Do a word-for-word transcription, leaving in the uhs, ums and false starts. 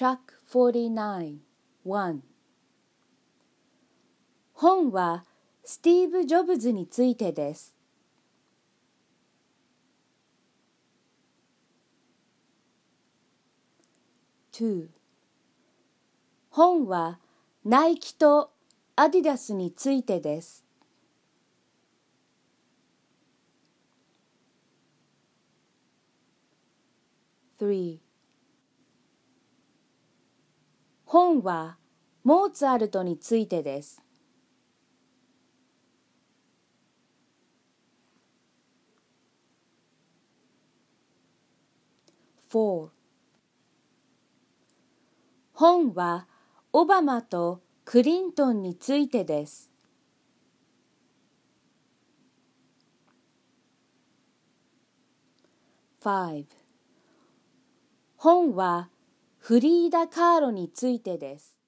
Track フォーティーナイン ワン 本はスティーブ・ジョブズについてです。に本はナイキとアディダスについてです。さん本はモーツァルトについてです。よん本はオバマとクリントンについてです。ご本はフリーダ・カーロについてです。